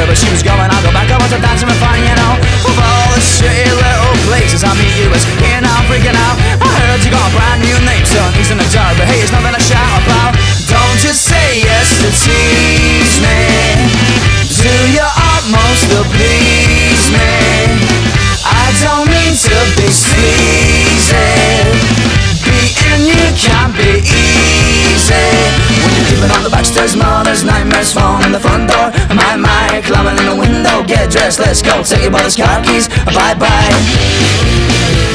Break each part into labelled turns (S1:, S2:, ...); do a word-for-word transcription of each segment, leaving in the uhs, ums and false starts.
S1: wherever she was going, I'll go back. I want to dance and fun, you know. Of all the shitty little places I meet you, it's here now, freaking out. I heard you got a brand new name, son. He's in the jar, but hey, it's nothing to shout about. Don't just say yes to tease me. Do your utmost to please me. I don't mean to be sleazy. Beating you can't be easy. When you're keeping on the backstairs, mother's nightmares, phone in the front door. My, my, climbing in the window, get dressed, let's go. Take your brother's car keys, bye bye.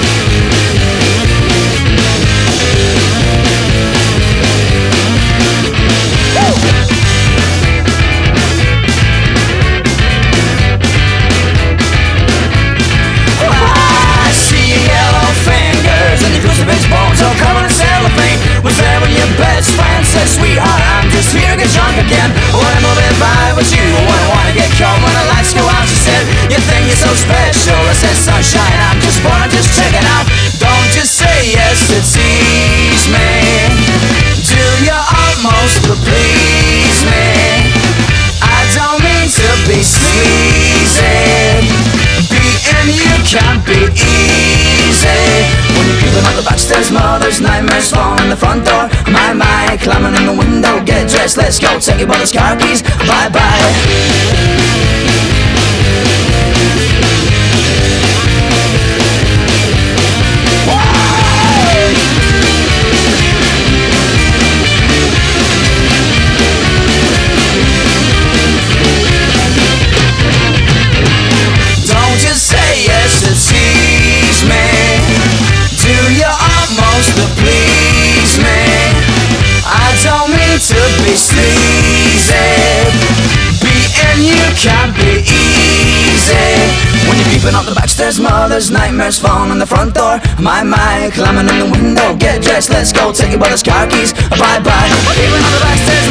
S1: Sweetheart, I'm just here to get drunk again. Wanna move in vibe with you, wanna wanna get cold when the lights go out. She said, you think you're so special. I said, sunshine, I'm just born, I'm just checking out. Don't just say yes to tease me. Do your utmost to please me. I don't mean to be sleazy. Beating you can't be easy. When you're creeping up the backstairs, mother's nightmares, phone in the front door. My, my, climbing in the window, get dressed, let's go. Take your brother's car keys, bye bye. To be sleazy, beating you can't be easy. When you're creeping up the backstairs, mother's nightmares, phone in the front door. My, my, climbing in the window, get dressed, let's go. Take your brother's car keys, bye bye. Creeping up the backstairs,